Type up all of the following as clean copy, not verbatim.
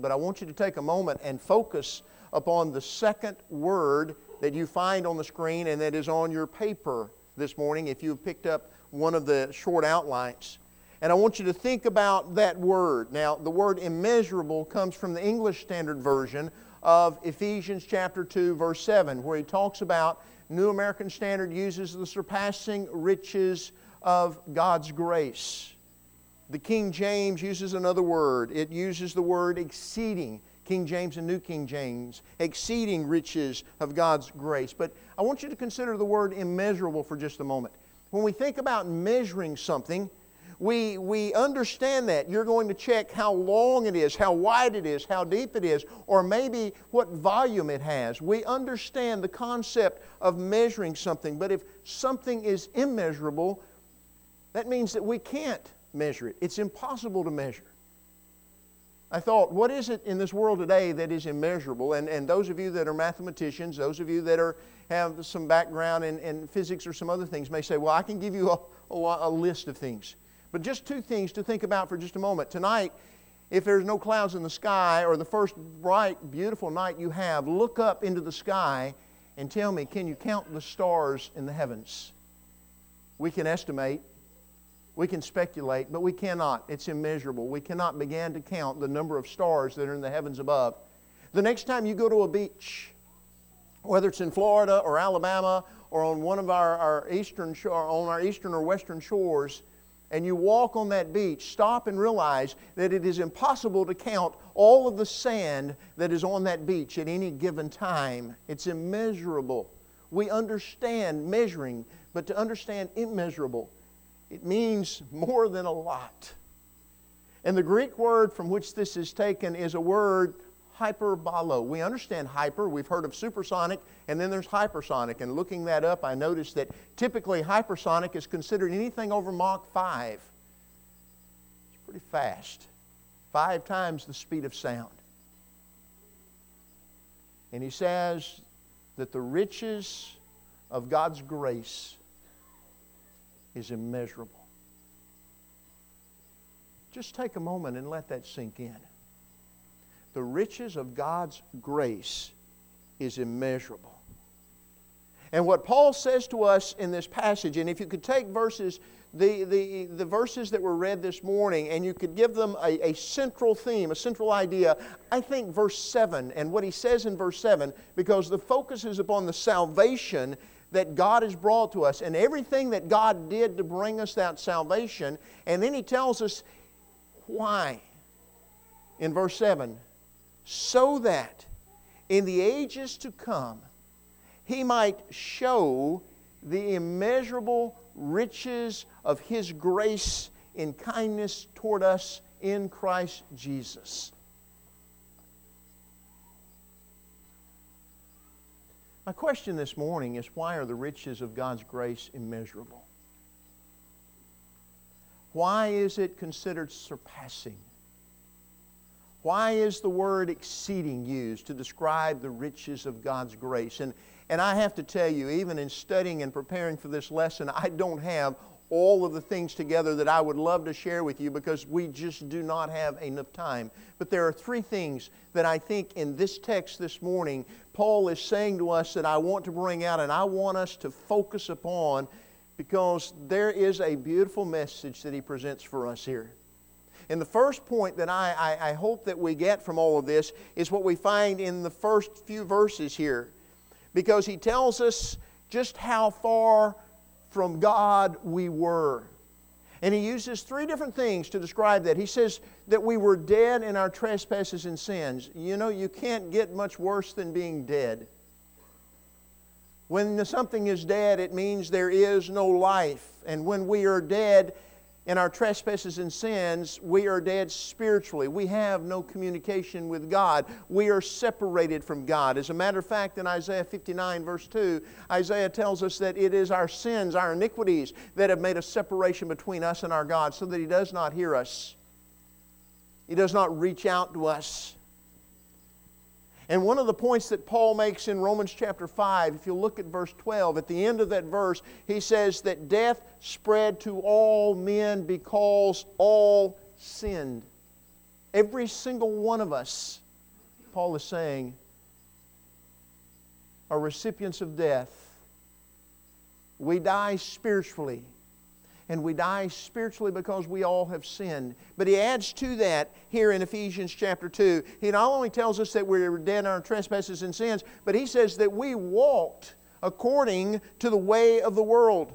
But I want you to take a moment and focus upon the second word that you find on the screen and that is on your paper this morning if you've picked up one of the short outlines. And I want you to think about that word. Now, the word immeasurable comes from the English Standard Version of Ephesians chapter 2, verse 7, where he talks about, New American Standard uses the surpassing riches of God's grace. The King James uses another word. It uses the word exceeding. King James and New King James, exceeding riches of God's grace. But I want you to consider the word immeasurable for just a moment. When we think about measuring something, we understand that. You're going to check how long it is, how wide it is, how deep it is, or maybe what volume it has. We understand the concept of measuring something. But if something is immeasurable, that means that we can't measure it. It's impossible to measure. I thought, what is it in this world today that is immeasurable? And those of you that are mathematicians, those of you that have some background in physics or some other things may say, well, I can give you a list of things. But just two things to think about for just a moment. Tonight, if there's no clouds in the sky or the first bright, beautiful night you have, look up into the sky and tell me, can you count the stars in the heavens? We can estimate. We can speculate, but we cannot. It's immeasurable. We cannot begin to count the number of stars that are in the heavens above. The next time you go to a beach, whether it's in Florida or Alabama or on one of our eastern or western shores, and you walk on that beach, stop and realize that it is impossible to count all of the sand that is on that beach at any given time. It's immeasurable. We understand measuring, but to understand immeasurable, it means more than a lot. And the Greek word from which this is taken is a word, hyperbolo. We understand hyper. We've heard of supersonic, and then there's hypersonic. And looking that up, I noticed that typically hypersonic is considered anything over Mach 5. It's pretty fast. 5 times the speed of sound. And he says that the riches of God's grace is immeasurable. Just take a moment and let that sink in. The riches of God's grace is immeasurable. And what Paul says to us in this passage, and if you could take verses, the verses that were read this morning, and you could give them a central theme, a central idea, I think verse 7, and what he says in verse 7, because the focus is upon the salvation that God has brought to us and everything that God did to bring us that salvation. And then he tells us why. In verse 7, so that in the ages to come he might show the immeasurable riches of His grace in kindness toward us in Christ Jesus. My question this morning is, why are the riches of God's grace immeasurable? Why is it considered surpassing? Why is the word exceeding used to describe the riches of God's grace? And I have to tell you, even in studying and preparing for this lesson, I don't have all of the things together that I would love to share with you because we just do not have enough time. But there are 3 things that I think in this text this morning, Paul is saying to us that I want to bring out and I want us to focus upon, because there is a beautiful message that he presents for us here. And the first point that I hope that we get from all of this is what we find in the first few verses here. Because he tells us just how far from God we were. And he uses 3 different things to describe that. He says that we were dead in our trespasses and sins. You know, you can't get much worse than being dead. When something is dead, it means there is no life. And when we are dead in our trespasses and sins, we are dead spiritually. We have no communication with God. We are separated from God. As a matter of fact, in Isaiah 59 verse 2, Isaiah tells us that it is our sins, our iniquities, that have made a separation between us and our God, so that He does not hear us. He does not reach out to us. And one of the points that Paul makes in Romans chapter 5, if you look at verse 12, at the end of that verse, he says that death spread to all men because all sinned. Every single one of us, Paul is saying, are recipients of death. We die spiritually. And we die spiritually because we all have sinned. But he adds to that here in Ephesians chapter 2. He not only tells us that we're dead in our trespasses and sins, but he says that we walked according to the way of the world.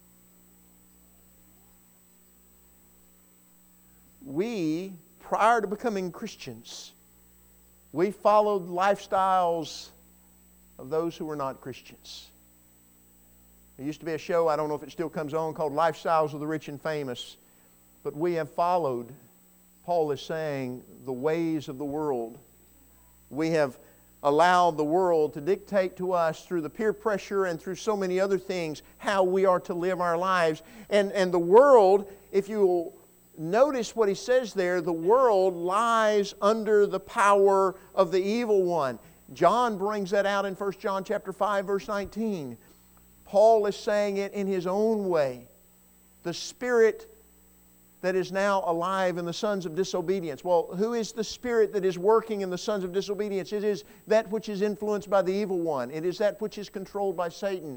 We, prior to becoming Christians, we followed lifestyles of those who were not Christians. There used to be a show, I don't know if it still comes on, called Lifestyles of the Rich and Famous. But we have followed, Paul is saying, the ways of the world. We have allowed the world to dictate to us through the peer pressure and through so many other things how we are to live our lives. And the world, if you will notice what he says there, the world lies under the power of the evil one. John brings that out in 1 John chapter 5, verse 19. Paul is saying it in his own way. The spirit that is now alive in the sons of disobedience. Well, who is the spirit that is working in the sons of disobedience? It is that which is influenced by the evil one. It is that which is controlled by Satan.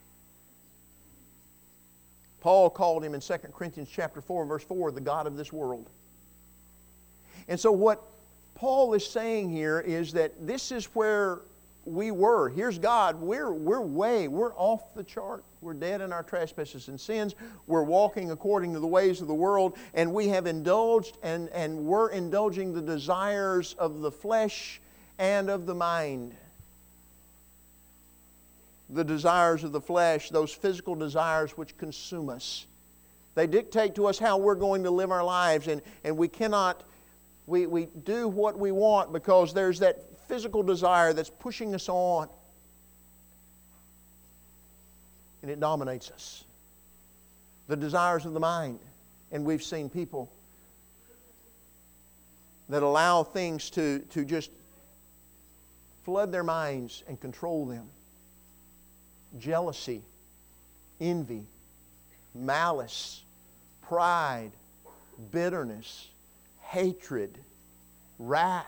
Paul called him in 2 Corinthians chapter 4, verse 4, the god of this world. And so what Paul is saying here is that this is where we were. Here's God. We're off the chart. We're dead in our trespasses and sins. We're walking according to the ways of the world, and we have indulged and we're indulging the desires of the flesh and of the mind. The desires of the flesh, those physical desires which consume us. They dictate to us how we're going to live our lives, and we cannot, we do what we want because there's that physical desire that's pushing us on. And it dominates us. The desires of the mind. And we've seen people that allow things to just flood their minds and control them. Jealousy, envy, malice, pride, bitterness, hatred, wrath.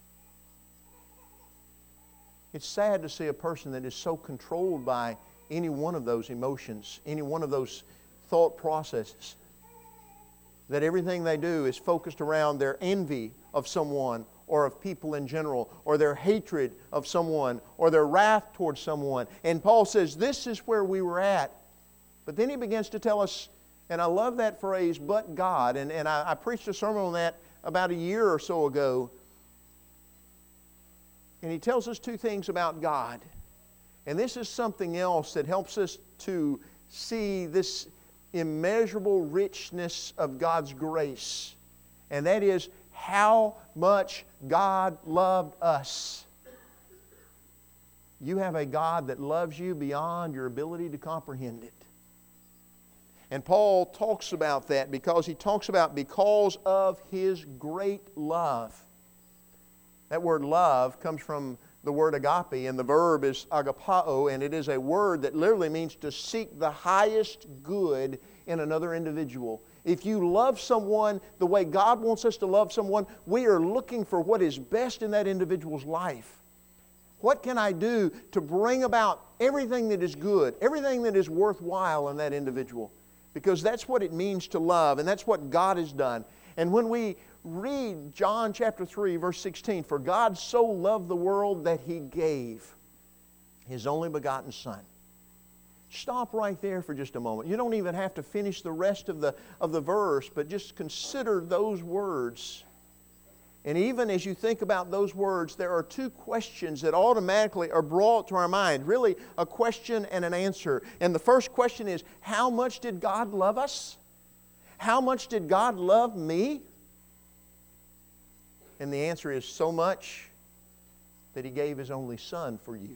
It's sad to see a person that is so controlled by any one of those emotions, any one of those thought processes, that everything they do is focused around their envy of someone or of people in general, or their hatred of someone, or their wrath towards someone. And Paul says, this is where we were at. But then he begins to tell us, and I love that phrase, but God. And I preached a sermon on that about a year or so ago. And he tells us two things about God. And this is something else that helps us to see this immeasurable richness of God's grace. And that is how much God loved us. You have a God that loves you beyond your ability to comprehend it. And Paul talks about that because he talks about because of His great love. That word love comes from the word agape, and the verb is agapao, and it is a word that literally means to seek the highest good in another individual. If you love someone the way God wants us to love someone, we are looking for what is best in that individual's life. What can I do to bring about everything that is good, everything that is worthwhile in that individual? Because that's what it means to love, and that's what God has done. And when we read John chapter 3, verse 16, for God so loved the world that He gave His only begotten Son. Stop right there for just a moment. You don't even have to finish the rest of the verse, but just consider those words. And even as you think about those words, there are two questions that automatically are brought to our mind. Really, a question and an answer. And the first question is, how much did God love us? How much did God love me? And the answer is so much that He gave His only Son for you.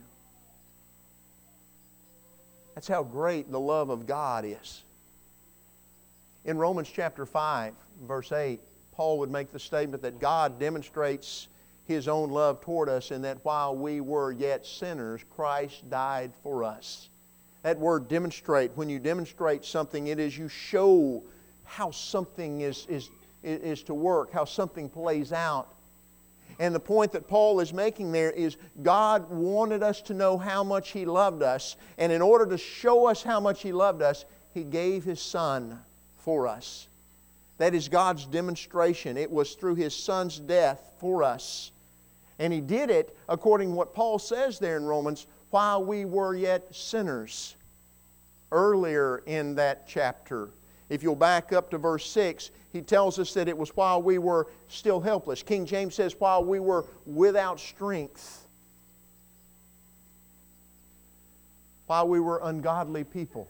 That's how great the love of God is. In Romans chapter 5, verse 8, Paul would make the statement that God demonstrates His own love toward us in that while we were yet sinners, Christ died for us. That word demonstrate, when you demonstrate something, it is you show how something is is to work, how something plays out. And the point that Paul is making there is God wanted us to know how much He loved us. And in order to show us how much He loved us, He gave His Son for us. That is God's demonstration. It was through His Son's death for us. And He did it, according to what Paul says there in Romans, while we were yet sinners. Earlier in that chapter, if you'll back up to verse 6, he tells us that it was while we were still helpless. King James says, while we were without strength. While we were ungodly people.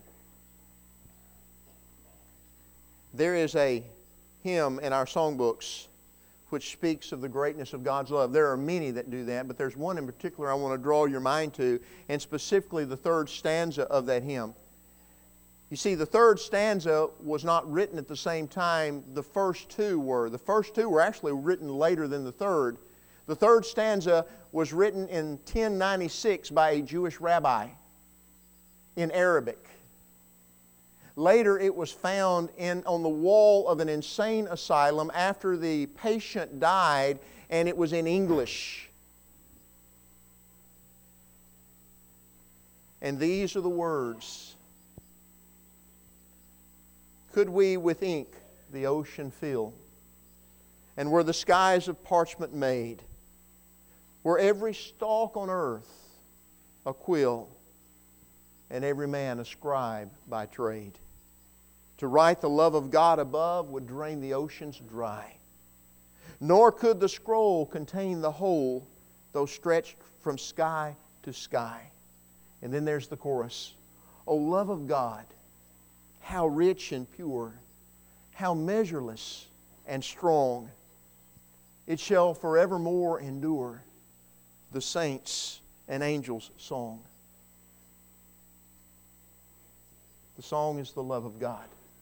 There is a hymn in our songbooks which speaks of the greatness of God's love. There are many that do that, but there's one in particular I want to draw your mind to, and specifically the third stanza of that hymn. You see, the third stanza was not written at the same time the first two were. The first two were actually written later than the third. The third stanza was written in 1096 by a Jewish rabbi in Arabic. Later it was found on the wall of an insane asylum after the patient died, and it was in English. And these are the words. Could we with ink the ocean fill, and were the skies of parchment made, were every stalk on earth a quill, and every man a scribe by trade, to write the love of God above would drain the oceans dry. Nor could the scroll contain the whole, though stretched from sky to sky. And then there's the chorus. O love of God, how rich and pure, how measureless and strong. It shall forevermore endure, the saints' and angels' song. The song is the love of God.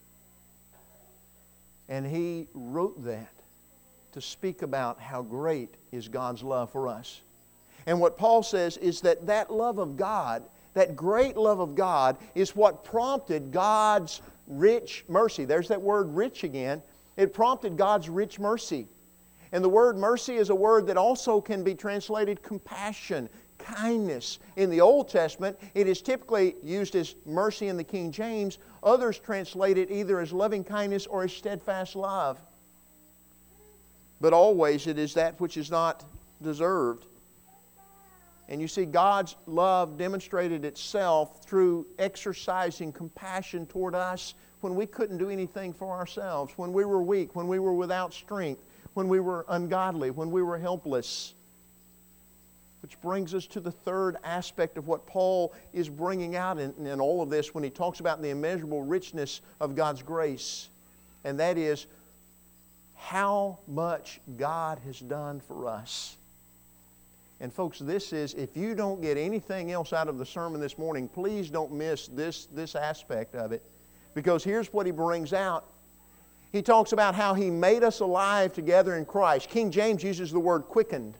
And he wrote that to speak about how great is God's love for us. And what Paul says is that that love of God, that great love of God, is what prompted God's rich mercy. There's that word rich again. It prompted God's rich mercy. And the word mercy is a word that also can be translated compassion, kindness. In the Old Testament, it is typically used as mercy in the King James. Others translate it either as loving kindness or as steadfast love. But always it is that which is not deserved. And you see, God's love demonstrated itself through exercising compassion toward us when we couldn't do anything for ourselves, when we were weak, when we were without strength, when we were ungodly, when we were helpless. Which brings us to the third aspect of what Paul is bringing out in all of this when he talks about the immeasurable richness of God's grace. And that is how much God has done for us. And folks, this is, if you don't get anything else out of the sermon this morning, please don't miss this aspect of it. Because here's what he brings out. He talks about how He made us alive together in Christ. King James uses the word quickened.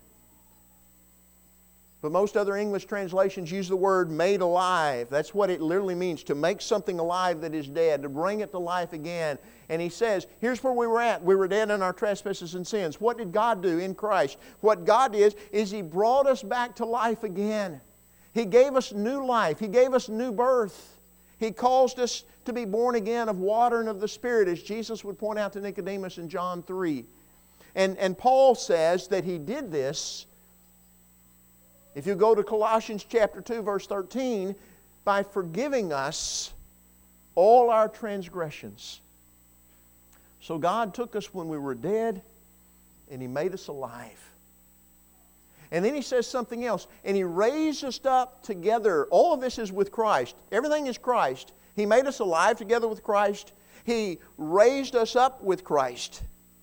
But most other English translations use the word made alive. That's what it literally means, to make something alive that is dead, to bring it to life again. And he says, here's where we were at. We were dead in our trespasses and sins. What did God do in Christ? What God did is He brought us back to life again. He gave us new life. He gave us new birth. He caused us to be born again of water and of the Spirit, as Jesus would point out to Nicodemus in John 3. And Paul says that He did this, if you go to Colossians chapter 2, verse 13, by forgiving us all our transgressions. So God took us when we were dead, and He made us alive. And then He says something else. And He raised us up together. All of this is with Christ. Everything is Christ. He made us alive together with Christ. He raised us up with Christ.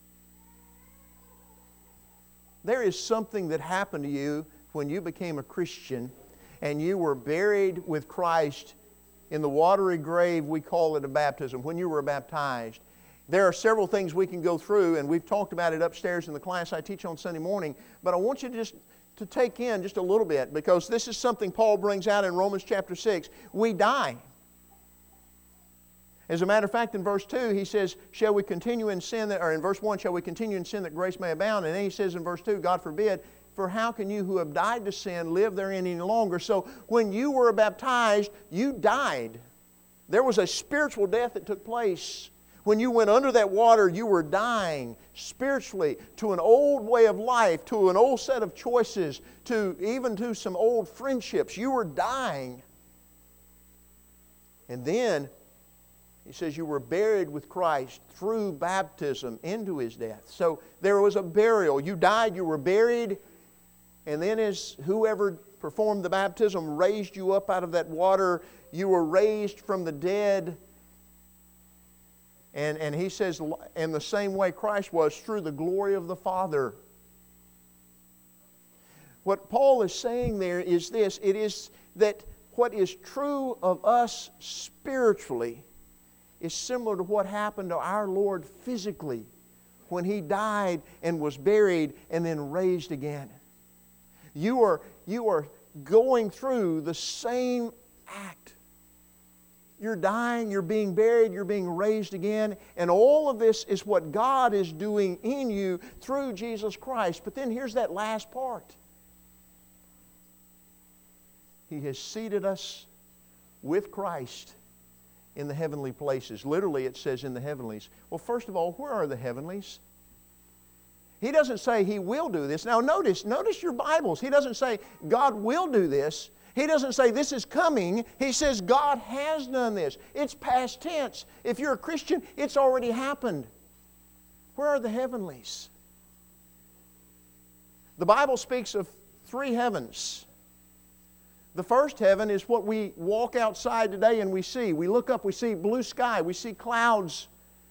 There is something that happened to you when you became a Christian and you were buried with Christ in the watery grave, we call it a baptism, when you were baptized. There are several things we can go through, and we've talked about it upstairs in the class I teach on Sunday morning, but I want you to take in just a little bit, because this is something Paul brings out in Romans chapter 6. We die. As a matter of fact, in verse 2, he says, shall we continue in sin, or in verse 1, shall we continue in sin that grace may abound? And then he says in verse 2, God forbid, for how can you who have died to sin live therein any longer? So when you were baptized, you died. There was a spiritual death that took place. When you went under that water, you were dying spiritually to an old way of life, to an old set of choices, even to some old friendships. You were dying. And then he says you were buried with Christ through baptism into His death. So there was a burial. You died, you were buried, and then as whoever performed the baptism raised you up out of that water, you were raised from the dead. And he says, in the same way Christ was, through the glory of the Father. What Paul is saying there is this: it is that what is true of us spiritually is similar to what happened to our Lord physically when He died and was buried and then raised again. You are going through the same act. You're dying, you're being buried, you're being raised again, and all of this is what God is doing in you through Jesus Christ. But then here's that last part. He has seated us with Christ in the heavenly places. Literally it says in the heavenlies. Well, first of all, where are the heavenlies? He doesn't say He will do this. Now notice your Bibles. He doesn't say God will do this. He doesn't say this is coming. He says God has done this. It's past tense. If you're a Christian, it's already happened. Where are the heavenlies? The Bible speaks of 3 heavens. The first heaven is what we walk outside today and we see. We look up, we see blue sky, we see clouds.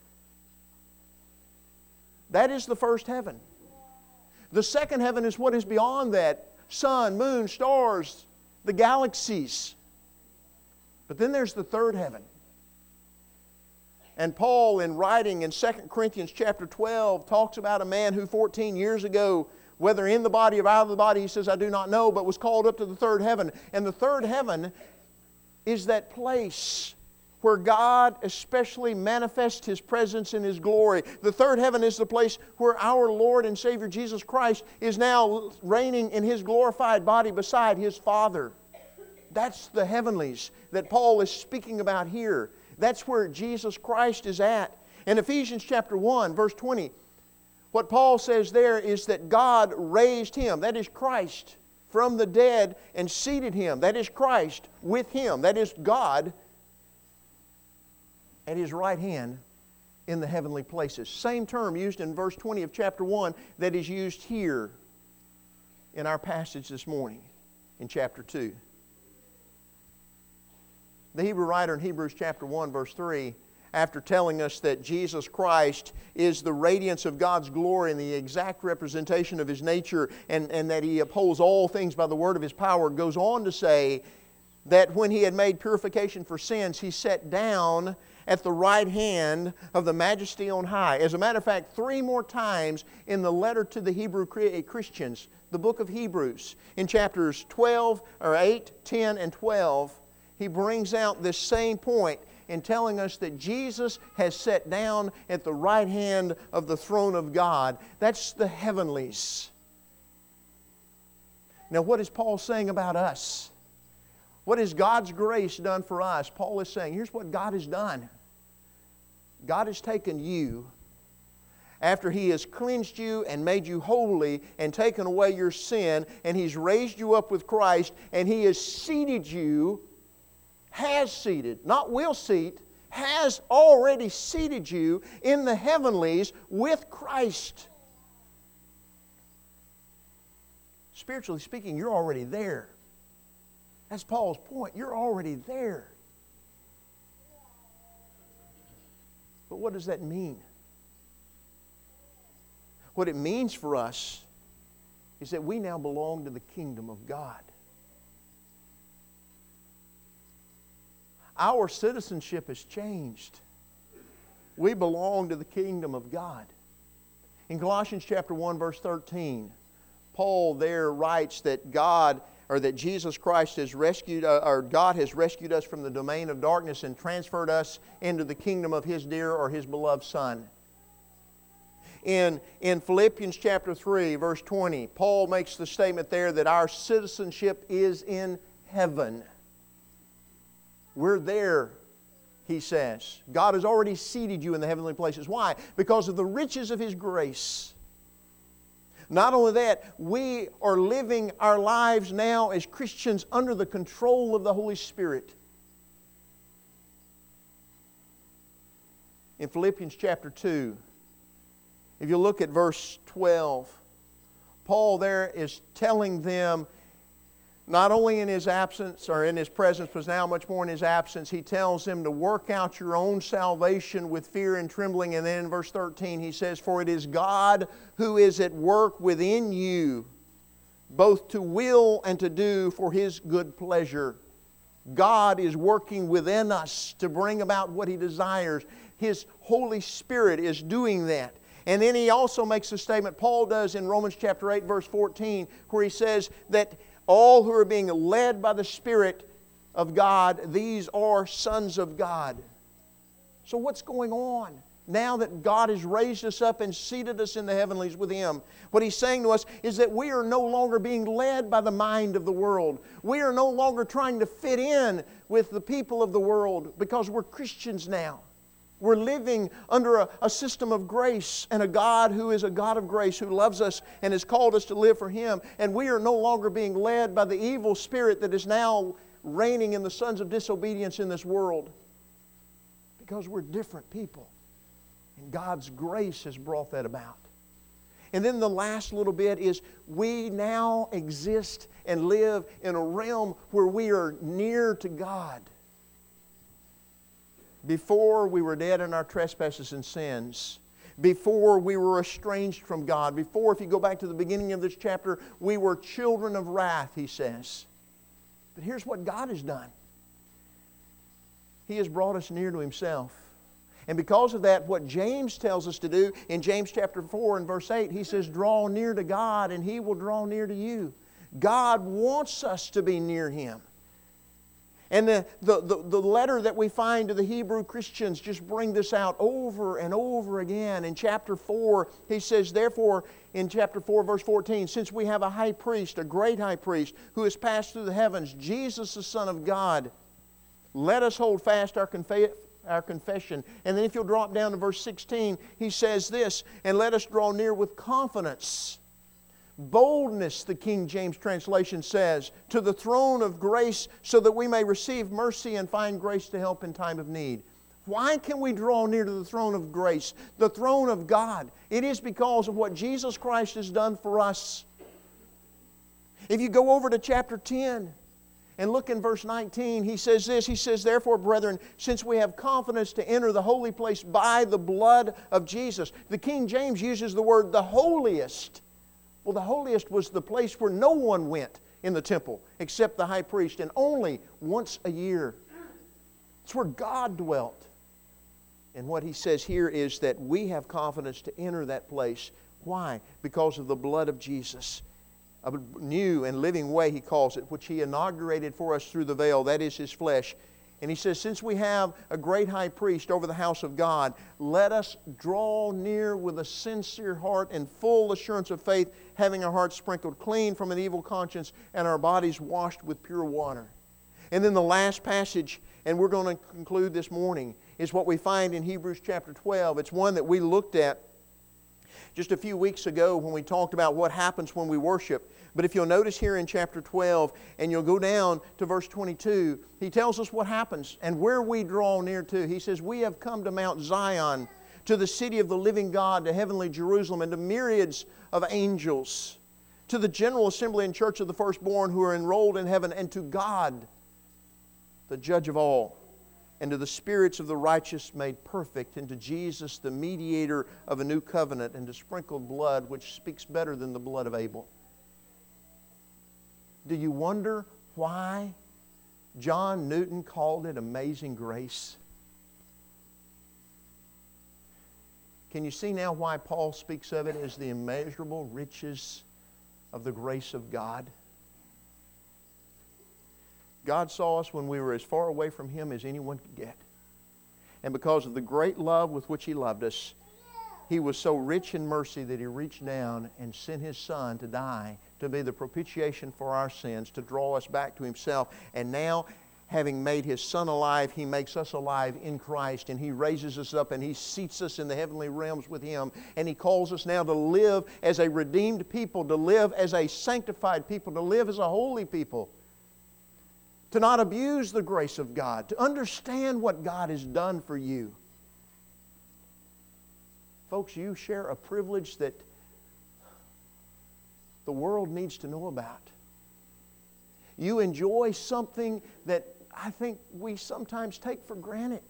That is the first heaven. The second heaven is what is beyond that. Sun, moon, stars, the galaxies. But then there's the third heaven. And Paul, in writing in 2 Corinthians chapter 12, talks about a man who 14 years ago, whether in the body or out of the body, he says, I do not know, but was called up to the third heaven. And the third heaven is that place where God especially manifests His presence and His glory. The third heaven is the place where our Lord and Savior Jesus Christ is now reigning in His glorified body beside His Father. That's the heavenlies that Paul is speaking about here. That's where Jesus Christ is at. In Ephesians chapter 1, verse 20, what Paul says there is that God raised Him, that is Christ, from the dead and seated Him, that is Christ, with Him, that is God, at His right hand in the heavenly places. Same term used in verse 20 of chapter 1 that is used here in our passage this morning in chapter 2. The Hebrew writer in Hebrews chapter 1 verse 3, after telling us that Jesus Christ is the radiance of God's glory and the exact representation of His nature, and that He upholds all things by the word of His power, goes on to say that when He had made purification for sins, He sat down at the right hand of the Majesty on high. As a matter of fact, 3 more times in the letter to the Hebrew Christians, the book of Hebrews, in chapters 8, 10, and 12, he brings out this same point in telling us that Jesus has sat down at the right hand of the throne of God. That's the heavenlies. Now, what is Paul saying about us? What has God's grace done for us? Paul is saying, here's what God has done. God has taken you after He has cleansed you and made you holy and taken away your sin, and He's raised you up with Christ, and He has seated you, has seated, not will seat, has already seated you in the heavenlies with Christ. Spiritually speaking, you're already there. That's Paul's point. You're already there. But what does that mean? What it means for us is that we now belong to the kingdom of God. Our citizenship has changed. We belong to the kingdom of God. In Colossians chapter 1, verse 13, Paul there writes that God, or that Jesus Christ has rescued, or God has rescued us from the domain of darkness and transferred us into the kingdom of His dear or His beloved Son. In Philippians chapter 3, verse 20, Paul makes the statement there that our citizenship is in heaven. We're there, he says. God has already seated you in the heavenly places. Why? Because of the riches of His grace. Not only that, we are living our lives now as Christians under the control of the Holy Spirit. In Philippians chapter 2, if you look at verse 12, Paul there is telling them, not only in his absence or in his presence, but now much more in his absence, he tells them to work out your own salvation with fear and trembling. And then in verse 13 he says, "For it is God who is at work within you, both to will and to do for His good pleasure." God is working within us to bring about what He desires. His Holy Spirit is doing that. And then he also makes a statement, Paul does in Romans chapter 8, verse 14, where he says that all who are being led by the Spirit of God, these are sons of God. So what's going on? Now that God has raised us up and seated us in the heavenlies with Him, what He's saying to us is that we are no longer being led by the mind of the world. We are no longer trying to fit in with the people of the world because we're Christians now. We're living under a system of grace and a God who is a God of grace, who loves us and has called us to live for Him. And we are no longer being led by the evil spirit that is now reigning in the sons of disobedience in this world. Because we're different people. And God's grace has brought that about. And then the last little bit is we now exist and live in a realm where we are near to God. Before we were dead in our trespasses and sins. Before we were estranged from God. Before, if you go back to the beginning of this chapter, we were children of wrath, he says. But here's what God has done. He has brought us near to Himself. And because of that, what James tells us to do in James chapter 4 and verse 8, he says, draw near to God and He will draw near to you. God wants us to be near Him. And the letter that we find to the Hebrew Christians just bring this out over and over again. In chapter 4, he says, therefore, in chapter 4, verse 14, since we have a high priest, a great high priest, who has passed through the heavens, Jesus the Son of God, let us hold fast our confession. And then if you'll drop down to verse 16, he says this, and let us draw near with confidence. Boldness, the King James translation says, to the throne of grace so that we may receive mercy and find grace to help in time of need. Why can we draw near to the throne of grace, the throne of God? It is because of what Jesus Christ has done for us. If you go over to chapter 10 and look in verse 19, he says this, he says, therefore, brethren, since we have confidence to enter the holy place by the blood of Jesus. The King James uses the word the holiest. Well, the holiest was the place where no one went in the temple except the high priest, and only once a year. It's where God dwelt. And what he says here is that we have confidence to enter that place. Why? Because of the blood of Jesus. A new and living way, he calls it, which He inaugurated for us through the veil. That is His flesh. And he says, since we have a great high priest over the house of God, let us draw near with a sincere heart and full assurance of faith, having our hearts sprinkled clean from an evil conscience and our bodies washed with pure water. And then the last passage, and we're going to conclude this morning, is what we find in Hebrews chapter 12. It's one that we looked at just a few weeks ago when we talked about what happens when we worship. But if you'll notice here in chapter 12, and you'll go down to verse 22, he tells us what happens and where we draw near to. He says, we have come to Mount Zion, to the city of the living God, to heavenly Jerusalem, and to myriads of angels, to the general assembly and church of the firstborn who are enrolled in heaven, and to God, the judge of all, and to the spirits of the righteous made perfect, and to Jesus, the mediator of a new covenant, and to sprinkled blood, which speaks better than the blood of Abel. Do you wonder why John Newton called it amazing grace? Can you see now why Paul speaks of it as the immeasurable riches of the grace of God? God saw us when we were as far away from Him as anyone could get. And because of the great love with which He loved us, He was so rich in mercy that He reached down and sent His Son to die, to be the propitiation for our sins, to draw us back to Himself. And now, having made His Son alive, He makes us alive in Christ, and He raises us up and He seats us in the heavenly realms with Him. And He calls us now to live as a redeemed people, to live as a sanctified people, to live as a holy people, to not abuse the grace of God, to understand what God has done for you. Folks, you share a privilege that the world needs to know about. You enjoy something that I think we sometimes take for granted.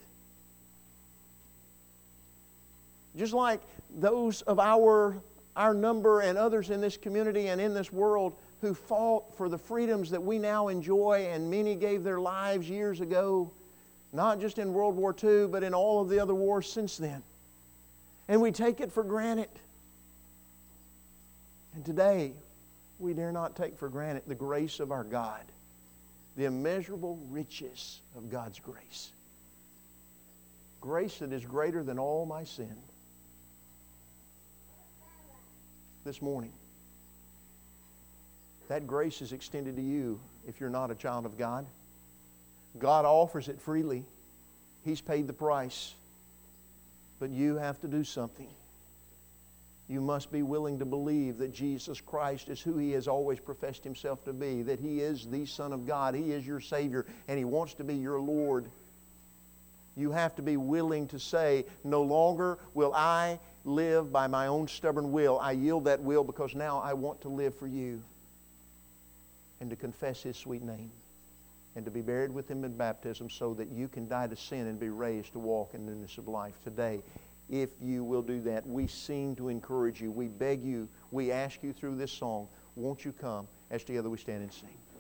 Just like those of our number and others in this community and in this world who fought for the freedoms that we now enjoy, and many gave their lives years ago, not just in World War II, but in all of the other wars since then. And we take it for granted. And today, we dare not take for granted the grace of our God, the immeasurable riches of God's grace. Grace that is greater than all my sin. This morning, that grace is extended to you if you're not a child of God. God offers it freely. He's paid the price. But you have to do something. You must be willing to believe that Jesus Christ is who He has always professed Himself to be, that He is the Son of God, He is your Savior, and He wants to be your Lord. You have to be willing to say, no longer will I live by my own stubborn will. I yield that will because now I want to live for You. And to confess His sweet name. And to be buried with Him in baptism so that you can die to sin and be raised to walk in the newness of life today. If you will do that, we sing to encourage you. We beg you, we ask you through this song, won't you come as together we stand and sing.